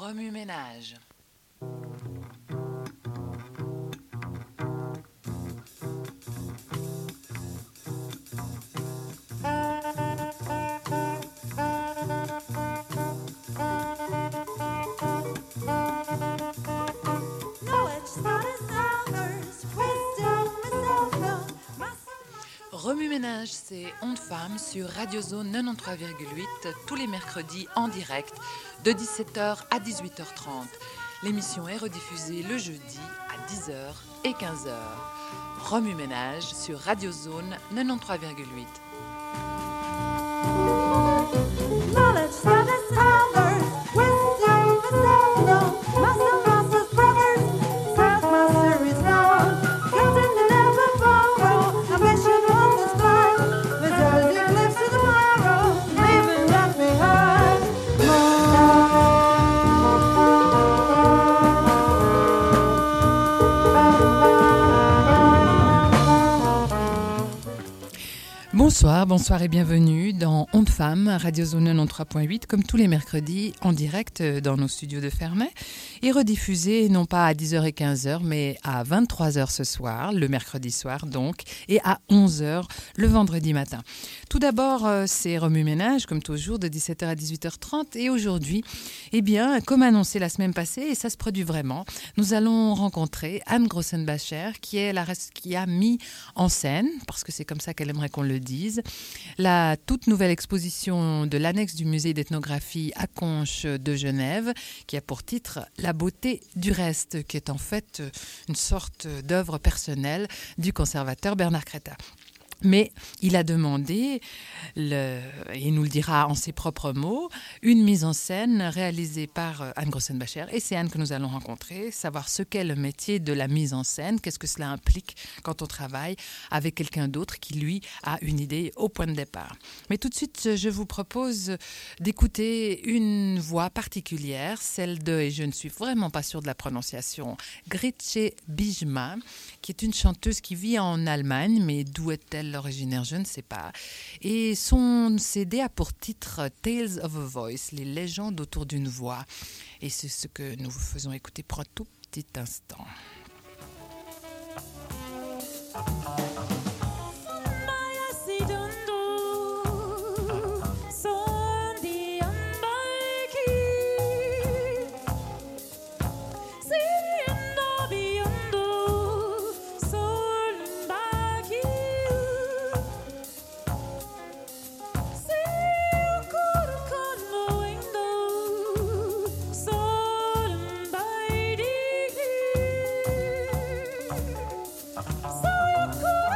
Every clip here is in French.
Remue-ménage. Remue-ménage, c'est Ondes Femmes sur Radio Zone 93,8 tous les mercredis en direct de 17h à 18h30. L'émission est rediffusée le jeudi à 10h et 15h. Remue-ménage sur Radio Zone 93,8. Bonsoir et bienvenue dans Ondes Femmes, Radio Zone 93.8, comme tous les mercredis, en direct dans nos studios de Ferney, et rediffusé non pas à 10h et 15h, mais à 23h ce soir, le mercredi soir donc, et à 11h le vendredi matin. Tout d'abord, c'est Remue-ménage, comme toujours, de 17h à 18h30, et aujourd'hui, eh bien, comme annoncé la semaine passée, et ça se produit vraiment, nous allons rencontrer Anne Grossenbacher, qui a mis en scène, parce que c'est comme ça qu'elle aimerait qu'on le dise, la toute nouvelle exposition de l'annexe du musée d'ethnographie à Conches de Genève, qui a pour titre « La beauté du reste », qui est en fait une sorte d'œuvre personnelle du conservateur Bernard Crétat. Mais il a demandé, et il nous le dira en ses propres mots, une mise en scène réalisée par Anne Grossenbacher. Et c'est Anne que nous allons rencontrer, savoir ce qu'est le métier de la mise en scène, qu'est-ce que cela implique quand on travaille avec quelqu'un d'autre qui, lui, a une idée au point de départ. Mais tout de suite, je vous propose d'écouter une voix particulière, celle de, et je ne suis vraiment pas sûre de la prononciation, Gretche Bijma, qui est une chanteuse qui vit en Allemagne, mais d'où est-elle originaire, je ne sais pas. Et son CD a pour titre Tales of a Voice, les légendes autour d'une voix. Et c'est ce que nous vous faisons écouter pour un tout petit instant. So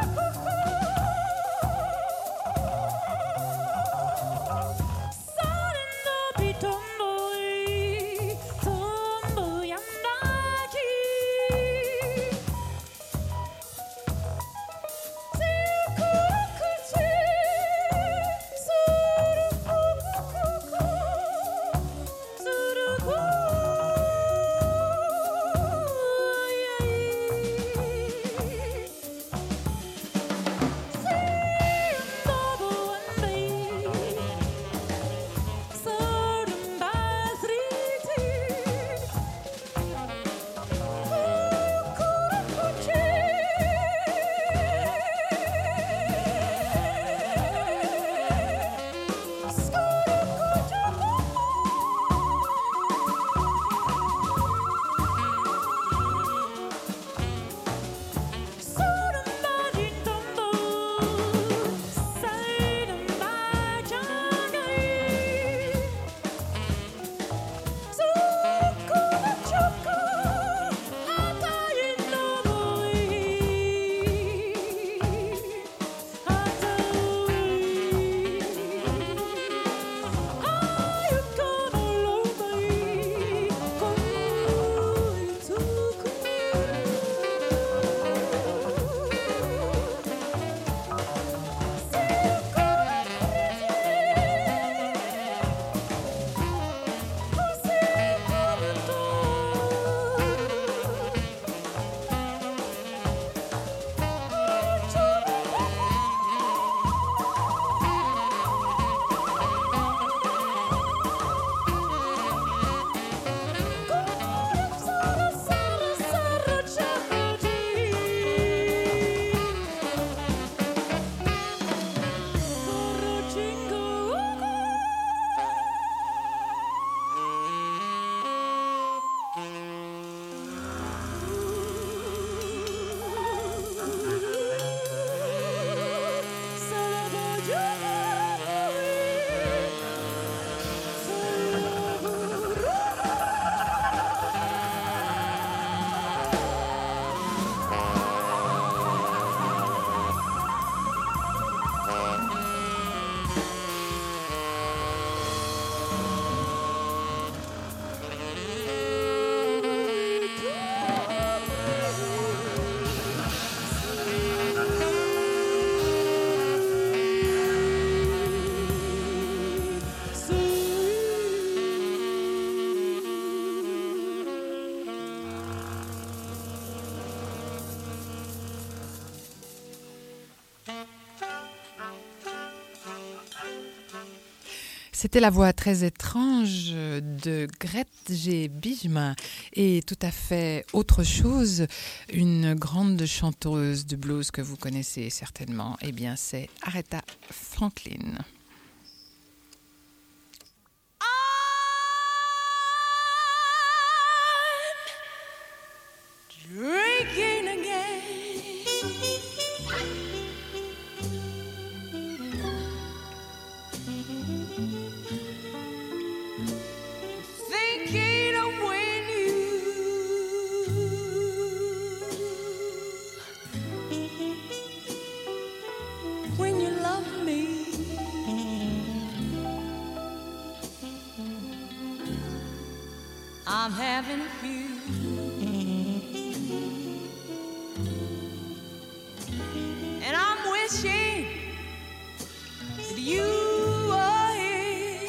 C'était la voix très étrange de Grete G. Bijma et tout à fait autre chose, une grande chanteuse de blues que vous connaissez certainement. Eh bien, c'est Aretha Franklin. Drinking again, thinking of when you love me. I'm having a few. And I'm wishing that you are here.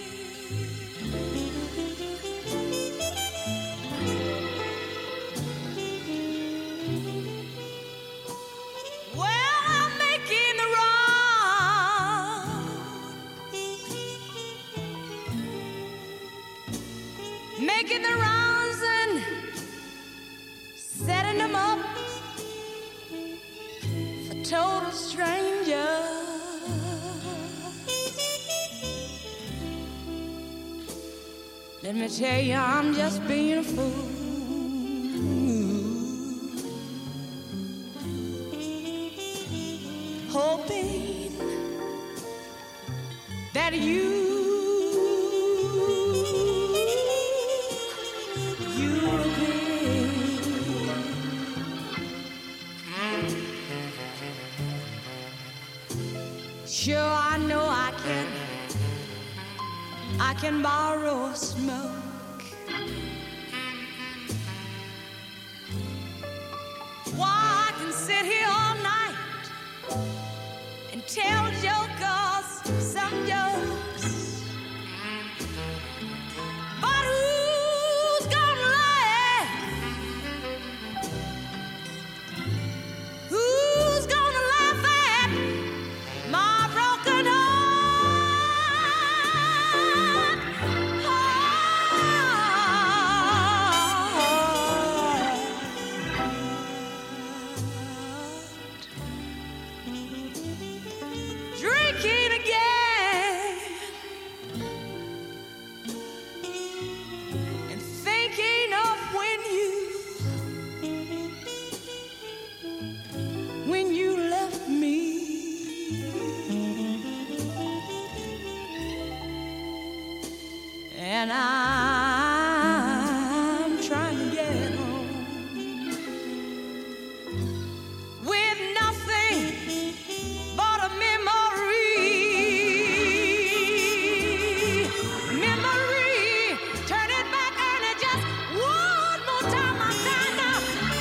Well, I'm making the round, making the rounds and setting them up. Total stranger. Let me tell you, I'm just being a fool. Hoping that you sure, I know I can borrow a smoke. Why, I can sit here all night and tell jokers some jokes. But who's gonna laugh? Who's gonna laugh at my broken heart? Drinking again and thinking of when you left me. And I'm trying to get home with nothing but a memory. Turn it back and it just one more time. I'm trying to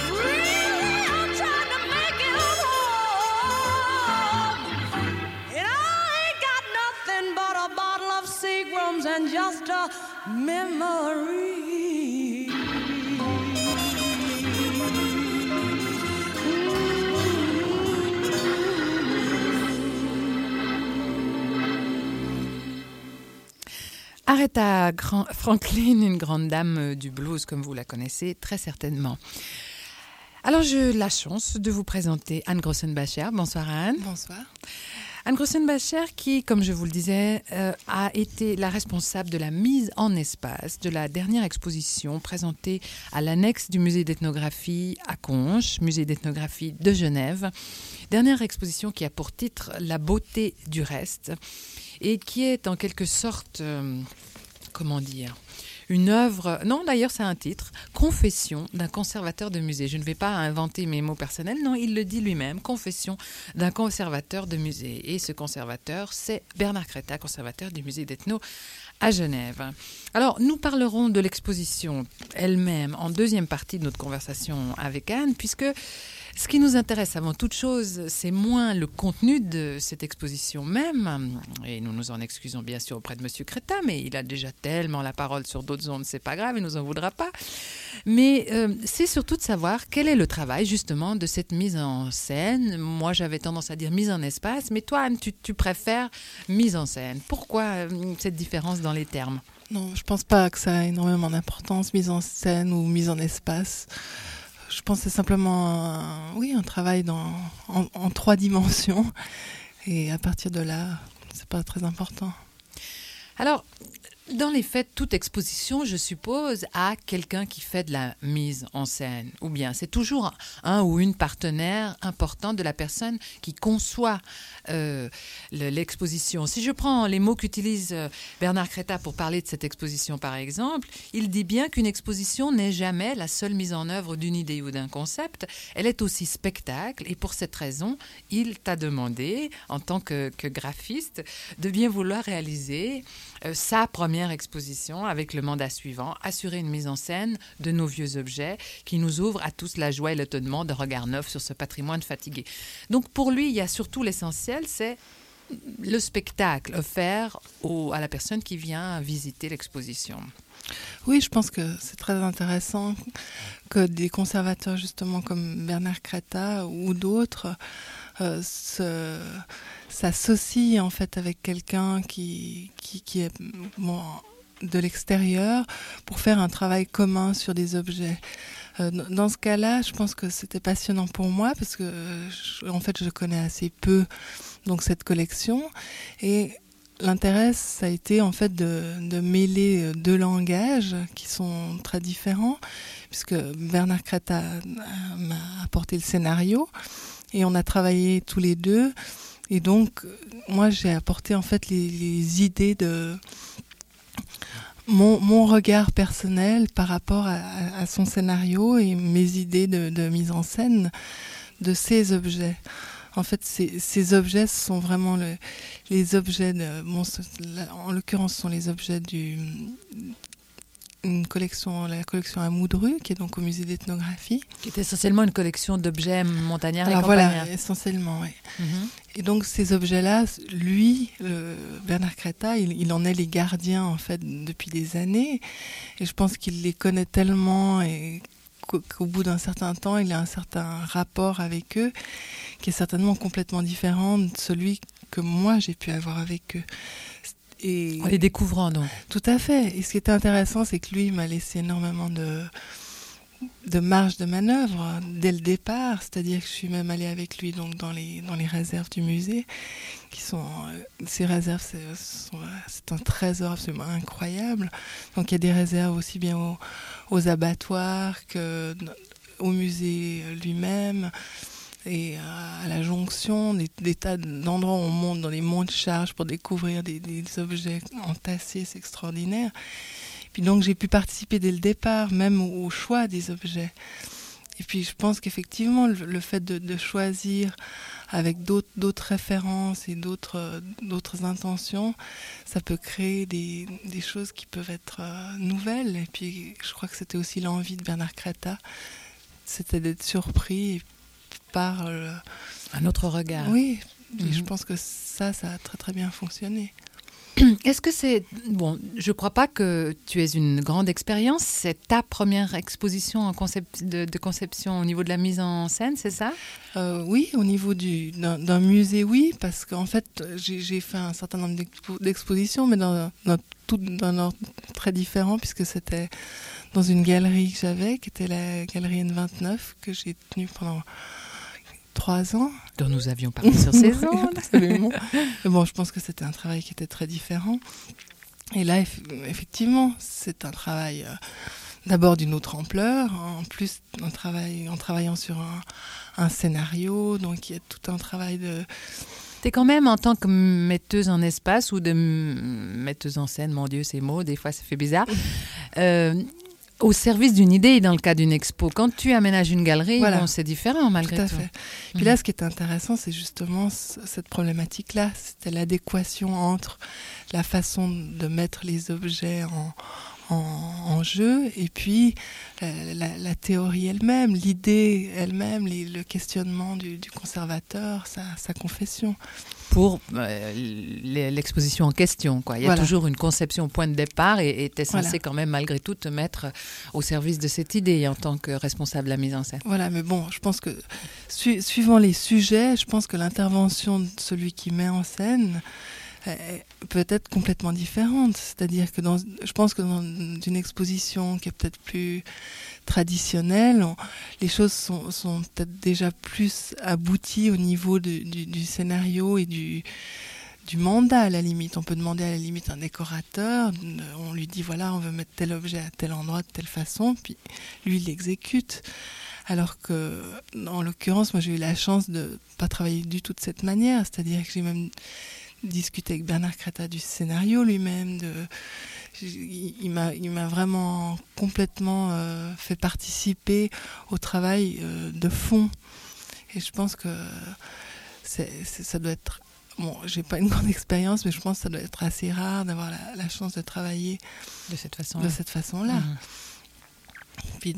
make it home. And I ain't got nothing but a bottle of Seagram's and just a memory. Aretha Franklin, une grande dame du blues comme vous la connaissez très certainement. Alors j'ai la chance de vous présenter Anne Grossenbacher. Bonsoir Anne. Bonsoir. Anne Grossenbacher qui, comme je vous le disais, a été la responsable de la mise en espace de la dernière exposition présentée à l'annexe du musée d'ethnographie à Conches, musée d'ethnographie de Genève. Dernière exposition qui a pour titre « La beauté du reste » et qui est en quelque sorte, une œuvre, non d'ailleurs c'est un titre, Confession d'un conservateur de musée. Je ne vais pas inventer mes mots personnels, non, il le dit lui-même, Confession d'un conservateur de musée. Et ce conservateur, c'est Bernard Creta, conservateur du musée d'Ethno à Genève. Alors, nous parlerons de l'exposition elle-même en deuxième partie de notre conversation avec Anne, puisque Ce qui nous intéresse avant toute chose, c'est moins le contenu de cette exposition même, et nous nous en excusons bien sûr auprès de Monsieur Créta, mais il a déjà tellement la parole sur d'autres ondes, c'est pas grave, il nous en voudra pas. Mais c'est surtout de savoir quel est le travail justement de cette mise en scène. Moi, j'avais tendance à dire mise en espace, mais toi, Anne, tu préfères mise en scène. Pourquoi cette différence dans les termes ? Non, je pense pas que ça a énormément d'importance, mise en scène ou mise en espace. Je pense que c'est simplement un travail en 3 dimensions. Et à partir de là, c'est pas très important. Alors, dans les faits, toute exposition, je suppose, a quelqu'un qui fait de la mise en scène. Ou bien c'est toujours un ou une partenaire important de la personne qui conçoit l'exposition. Si je prends les mots qu'utilise Bernard Créta pour parler de cette exposition, par exemple, il dit bien qu'une exposition n'est jamais la seule mise en œuvre d'une idée ou d'un concept. Elle est aussi spectacle. Et pour cette raison, il t'a demandé, en tant que graphiste, de bien vouloir réaliser sa première exposition avec le mandat suivant, assurer une mise en scène de nos vieux objets qui nous ouvre à tous la joie et l'étonnement de regard neuf sur ce patrimoine fatigué. Donc pour lui, il y a surtout l'essentiel, c'est le spectacle offert à la personne qui vient visiter l'exposition. Oui, je pense que c'est très intéressant que des conservateurs justement comme Bernard Créta ou d'autres s'associe en fait avec quelqu'un qui est de l'extérieur pour faire un travail commun sur des objets. Dans ce cas-là, je pense que c'était passionnant pour moi parce que en fait je connais assez peu donc cette collection et l'intérêt ça a été en fait de mêler 2 langages qui sont très différents puisque Bernard Créta m'a apporté le scénario et on a travaillé tous les deux. Et donc, moi, j'ai apporté en fait les idées de mon regard personnel par rapport à son scénario et mes idées de mise en scène de ces objets. En fait, ces objets sont vraiment les objets en l'occurrence, ce sont les objets la collection à Moudru, qui est donc au musée d'ethnographie. Qui est essentiellement une collection d'objets montagnards et voilà, campagnards. essentiellement, oui. Mm-hmm. Et donc ces objets-là, lui, Bernard Créta, il en est les gardiens en fait depuis des années. Et je pense qu'il les connaît tellement et qu'au bout d'un certain temps, il a un certain rapport avec eux qui est certainement complètement différent de celui que moi j'ai pu avoir avec eux. Et en les découvrant, donc. Tout à fait. Et ce qui était intéressant, c'est que lui m'a laissé énormément de marge de manœuvre dès le départ. C'est-à-dire que je suis même allée avec lui donc, dans les réserves du musée. Ces réserves, c'est un trésor absolument incroyable. Donc il y a des réserves aussi bien aux abattoirs qu'au musée lui-même. Et à la jonction, des tas d'endroits où on monte dans les monts de charge pour découvrir des objets entassés, c'est extraordinaire. Puis donc j'ai pu participer dès le départ, même au choix des objets. Et puis je pense qu'effectivement, le fait de choisir avec d'autres références et d'autres intentions, ça peut créer des choses qui peuvent être nouvelles. Et puis je crois que c'était aussi l'envie de Bernard Créta, c'était d'être surpris par un autre regard. Oui, et je pense que ça a très très bien fonctionné. Est-ce que c'est... Bon, je ne crois pas que tu aies une grande expérience. C'est ta première exposition de conception au niveau de la mise en scène, c'est ça ? Oui, au niveau d'un musée, oui, parce qu'en fait, j'ai fait un certain nombre d'expositions, mais dans un ordre très différent, puisque c'était dans une galerie que j'avais, qui était la galerie N29, que j'ai tenue pendant 3 ans. Dont nous avions parlé sur ces ondes. Absolument. Mais bon, je pense que c'était un travail qui était très différent. Et là, effectivement, c'est un travail d'abord d'une autre ampleur. En plus, en travaillant sur un scénario. Donc, il y a tout un travail de... T'es quand même, en tant que metteuse en espace ou de metteuse en scène, mon Dieu, ces mots, des fois, ça fait bizarre, au service d'une idée dans le cas d'une expo. Quand tu aménages une galerie, voilà. Bon, c'est différent malgré tout. Tout à fait. Puis là, ce qui est intéressant, c'est justement cette problématique-là. C'était l'adéquation entre la façon de mettre les objets en jeu, et puis la théorie elle-même, l'idée elle-même, le questionnement du conservateur, sa confession. Pour l'exposition en question, quoi. Il y a toujours une conception au point de départ et tu es censé quand même malgré tout te mettre au service de cette idée en tant que responsable de la mise en scène. Voilà, mais bon, je pense que suivant les sujets, je pense que l'intervention de celui qui met en scène peut être complètement différente. C'est-à-dire que je pense que dans une exposition qui est peut-être plus traditionnelle, les choses sont peut-être déjà plus abouties au niveau du scénario et du mandat à la limite. On peut demander à la limite un décorateur, on lui dit voilà, on veut mettre tel objet à tel endroit, de telle façon, puis lui il l'exécute. Alors que, en l'occurrence, moi j'ai eu la chance de pas travailler du tout de cette manière, c'est-à-dire que j'ai même discuté avec Bernard Creta du scénario lui-même. Il m'a vraiment complètement fait participer au travail de fond. Et je pense que ça doit être... Bon, j'ai pas une grande expérience, mais je pense que ça doit être assez rare d'avoir la chance de travailler de cette façon-là. Puis,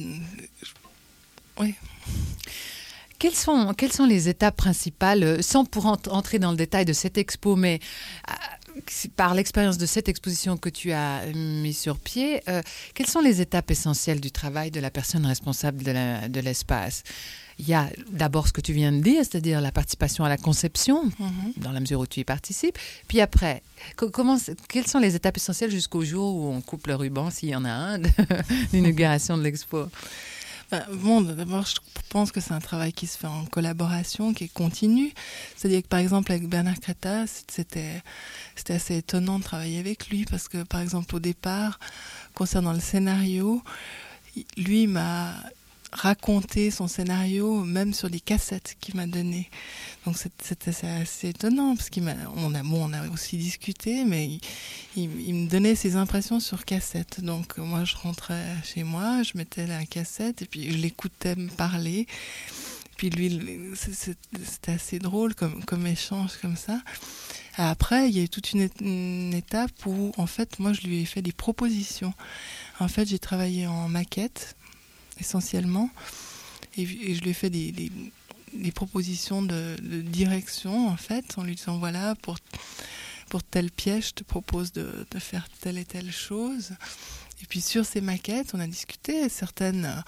oui. Quelles sont les étapes principales, sans pour entrer dans le détail de cette expo, mais par l'expérience de cette exposition que tu as mis sur pied, quelles sont les étapes essentielles du travail de la personne responsable de l'espace ? Il y a d'abord ce que tu viens de dire, c'est-à-dire la participation à la conception, dans la mesure où tu y participes. Puis après, quelles sont les étapes essentielles jusqu'au jour où on coupe le ruban, s'il y en a un, de l'inauguration de l'expo ? Bon, d'abord, je pense que c'est un travail qui se fait en collaboration, qui est continu. C'est-à-dire que, par exemple, avec Bernard Creta, c'était assez étonnant de travailler avec lui parce que, par exemple, au départ, concernant le scénario, lui m'a raconté son scénario même sur les cassettes qu'il m'a données. Donc c'était assez étonnant parce on a aussi discuté, mais il me donnait ses impressions sur cassette. Donc moi je rentrais chez moi, je mettais la cassette et puis je l'écoutais me parler. Puis lui, c'était assez drôle comme échange comme ça. Après, il y a eu toute une étape où en fait moi je lui ai fait des propositions. En fait, j'ai travaillé en maquette essentiellement, et je lui ai fait des propositions de direction en fait, en lui disant voilà, pour telle pièce je te propose de faire telle et telle chose. Et puis sur ces maquettes on a discuté, certaines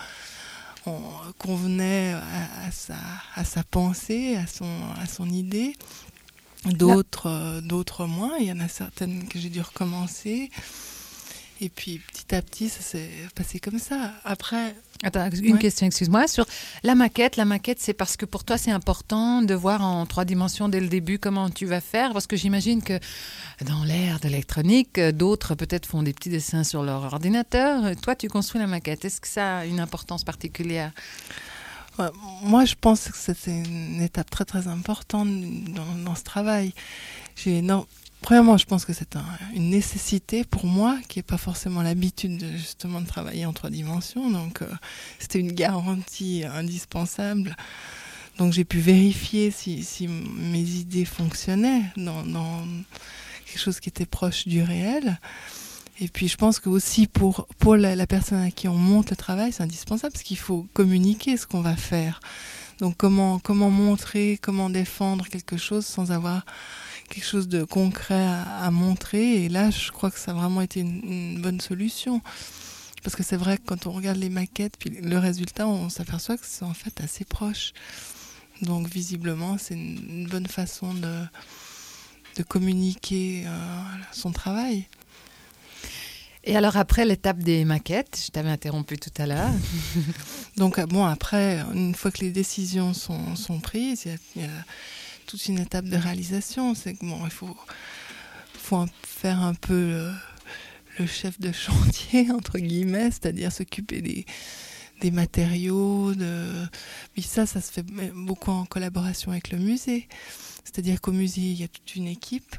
convenaient à sa pensée, à son idée, d'autres moins. Il y en a certaines que j'ai dû recommencer. Et puis, petit à petit, ça s'est passé comme ça. Après... Attends, une question, excuse-moi. Sur la maquette, c'est parce que pour toi, c'est important de voir en 3 dimensions dès le début comment tu vas faire. Parce que j'imagine que dans l'ère de l'électronique, d'autres peut-être font des petits dessins sur leur ordinateur. Toi, tu construis la maquette. Est-ce que ça a une importance particulière ? Moi, je pense que c'est une étape très, très importante dans ce travail. Premièrement, je pense que c'est une nécessité pour moi, qui n'est pas forcément l'habitude justement de travailler en 3 dimensions. Donc, c'était une garantie indispensable. Donc, j'ai pu vérifier si mes idées fonctionnaient dans quelque chose qui était proche du réel. Et puis, je pense que aussi pour la personne à qui on monte le travail, c'est indispensable parce qu'il faut communiquer ce qu'on va faire. Donc, comment montrer, comment défendre quelque chose sans avoir quelque chose de concret à montrer. Et là, je crois que ça a vraiment été une bonne solution. Parce que c'est vrai que quand on regarde les maquettes, puis le résultat, on s'aperçoit que c'est en fait assez proche. Donc, visiblement, c'est une bonne façon de communiquer son travail. Et alors après l'étape des maquettes, je t'avais interrompu tout à l'heure. Donc après, une fois que les décisions sont prises, il y a toute une étape de réalisation. C'est que il faut faire un peu le chef de chantier, entre guillemets, c'est-à-dire s'occuper des matériaux. Mais ça se fait beaucoup en collaboration avec le musée. C'est-à-dire qu'au musée, il y a toute une équipe.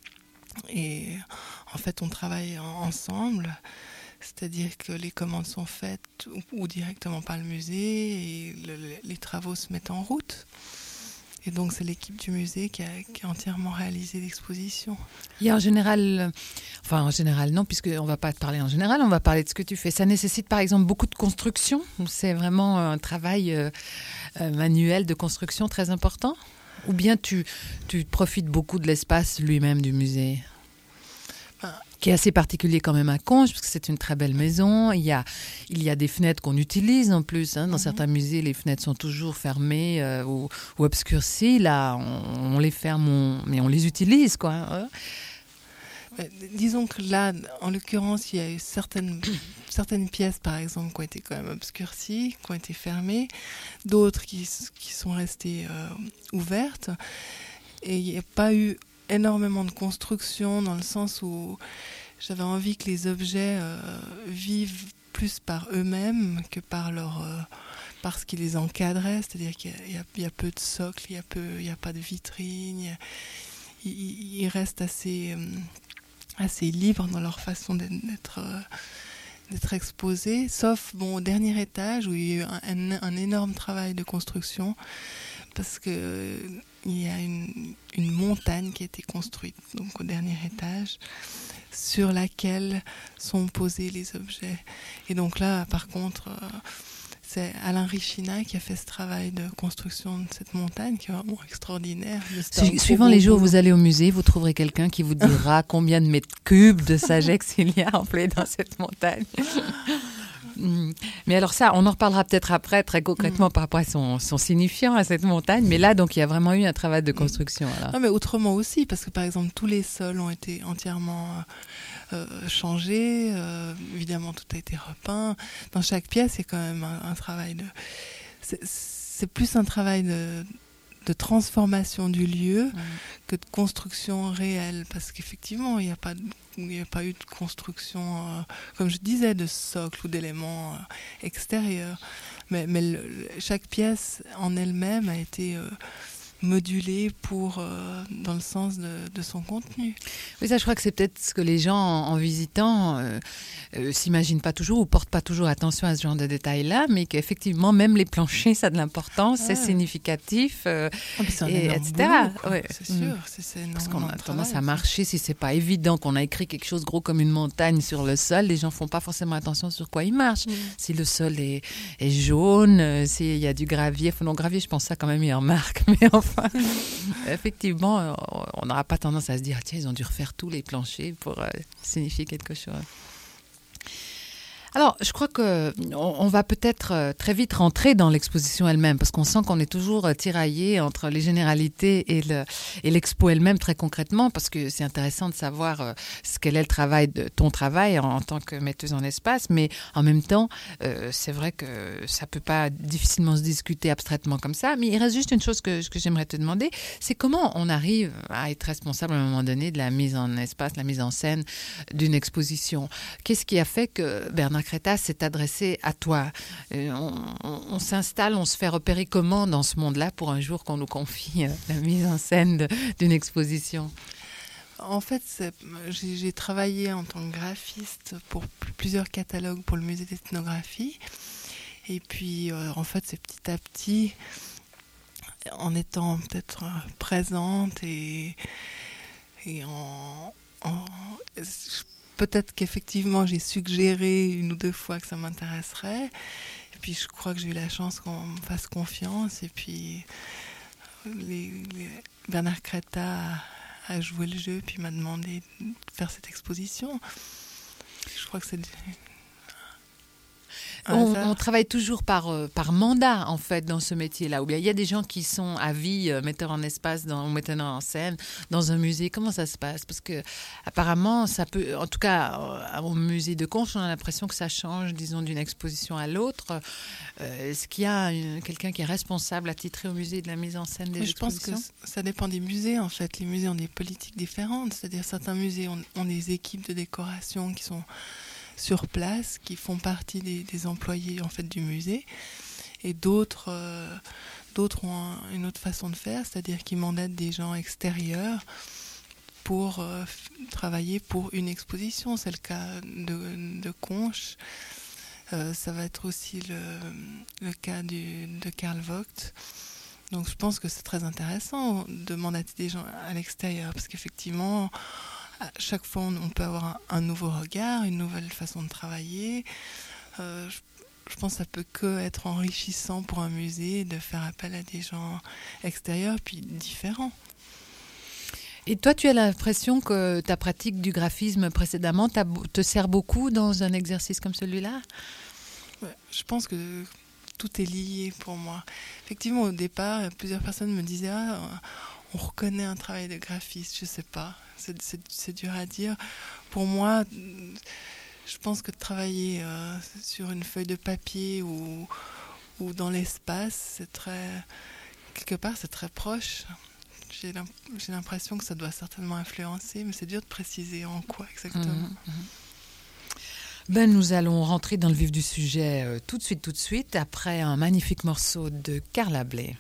Et en fait, on travaille ensemble. C'est-à-dire que les commandes sont faites ou directement par le musée et les travaux se mettent en route. Et donc, c'est l'équipe du musée qui a entièrement réalisé l'exposition. Il y a en général non, puisqu'on ne va pas te parler en général, on va parler de ce que tu fais. Ça nécessite par exemple beaucoup de construction, ou c'est vraiment un travail manuel de construction très important? Ou bien tu profites beaucoup de l'espace lui-même du musée, qui est assez particulier quand même à Conches, parce que c'est une très belle maison. Il y a des fenêtres qu'on utilise en plus. Dans certains musées, les fenêtres sont toujours fermées ou obscurcies. Là, on les ferme, mais on les utilise, quoi. Hein. Disons que là, en l'occurrence, il y a eu certaines pièces, par exemple, qui ont été quand même obscurcies, qui ont été fermées, d'autres qui sont restées ouvertes. Et il n'y a pas eu énormément de construction, dans le sens où j'avais envie que les objets vivent plus par eux-mêmes que par ce qui les encadrait. C'est-à-dire qu'il y a peu de socle, il n'y a pas de vitrine, ils restent assez libres dans leur façon d'être exposés, sauf au dernier étage où il y a eu un énorme travail de construction, parce que il y a une montagne qui a été construite donc au dernier étage, sur laquelle sont posés les objets. Et donc là, par contre, c'est Alain Richina qui a fait ce travail de construction de cette montagne, qui est vraiment extraordinaire. Suivant les jours où vous allez au musée, vous trouverez quelqu'un qui vous dira combien de mètres cubes de Sagex il y a employé dans cette montagne. Mais alors ça, on en reparlera peut-être après, très concrètement, par rapport à son signifiant à cette montagne. Mais là, donc, il y a vraiment eu un travail de construction. Alors. Non, mais autrement aussi, parce que par exemple, tous les sols ont été entièrement changés. Évidemment, tout a été repeint. Dans chaque pièce, il y a quand même un travail de... C'est plus un travail de transformation du lieu que de construction réelle, parce qu'effectivement, il n'y a pas eu de construction, comme je disais, de socle ou d'éléments extérieurs. Mais chaque pièce en elle-même a été modulée dans le sens de son contenu. Oui, ça, je crois que c'est peut-être ce que les gens, en visitant, s'imaginent pas toujours ou portent pas toujours attention à ce genre de détails-là, mais qu'effectivement, même les planchers, ça a de l'importance, c'est significatif, etc. Boulot, ouais. C'est sûr, c'est parce qu'on a tendance à marcher, si c'est pas évident qu'on a écrit quelque chose gros comme une montagne sur le sol, les gens font pas forcément attention sur quoi ils marchent. Si le sol est jaune, s'il y a du gravier, gravier, je pense ça quand même, il y a une marque, mais enfin, effectivement, on n'aura pas tendance à se dire tiens, ils ont dû refaire tous les planchers pour signifier quelque chose. Alors, je crois qu'on va peut-être très vite rentrer dans l'exposition elle-même, parce qu'on sent qu'on est toujours tiraillé entre les généralités et l'expo elle-même, très concrètement, parce que c'est intéressant de savoir quel est le travail de ton travail en tant que metteuse en espace, mais en même temps, c'est vrai que ça peut pas difficilement se discuter abstraitement comme ça. Mais il reste juste une chose que j'aimerais te demander, c'est comment on arrive à être responsable à un moment donné de la mise en espace, la mise en scène d'une exposition. Qu'est-ce qui a fait que Bernard Creta s'est adressé à toi? On s'installe, on se fait repérer comment dans ce monde-là pour un jour qu'on nous confie la mise en scène d'une exposition? En fait, j'ai travaillé en tant que graphiste pour plusieurs catalogues pour le musée d'ethnographie. Et puis, en fait, c'est petit à petit, en étant peut-être présente et peut-être qu'effectivement j'ai suggéré une ou deux fois que ça m'intéresserait, et puis je crois que j'ai eu la chance qu'on me fasse confiance, et puis Bernard Creta a joué le jeu, puis m'a demandé de faire cette exposition. Je crois que c'est on travaille toujours par mandat, en fait, dans ce métier-là. Ou bien il y a des gens qui sont à vie metteurs en espace ou metteurs en scène dans un musée. Comment ça se passe? Parce que apparemment, ça peut, en tout cas, au musée de Conches, on a l'impression que ça change, disons, d'une exposition à l'autre. Est-ce qu'il y a quelqu'un qui est responsable, attitré au musée de la mise en scène des expositions? Je pense que ça dépend des musées, en fait. Les musées ont des politiques différentes. C'est-à-dire certains musées ont des équipes de décoration qui sont sur place, qui font partie des employés en fait du musée, et d'autres ont une autre façon de faire, c'est-à-dire qu'ils mandatent des gens extérieurs pour travailler pour une exposition. C'est le cas de Conches, ça va être aussi le cas de Karl Vogt, Donc je pense que c'est très intéressant de mandater des gens à l'extérieur, parce qu'effectivement, à chaque fois, on peut avoir un nouveau regard, une nouvelle façon de travailler. Je pense que ça peut que être enrichissant pour un musée de faire appel à des gens extérieurs, puis différents. Et toi, tu as l'impression que ta pratique du graphisme précédemment te sert beaucoup dans un exercice comme celui-là ? Ouais, je pense que tout est lié pour moi. Effectivement, au départ, plusieurs personnes me disaient on reconnaît un travail de graphiste. Je sais pas, c'est dur à dire. Pour moi, je pense que de travailler sur une feuille de papier ou dans l'espace, quelque part, c'est très proche. J'ai l'impression que ça doit certainement influencer, mais c'est dur de préciser en quoi exactement. Nous allons rentrer dans le vif du sujet tout de suite, après un magnifique morceau de Carla Bley.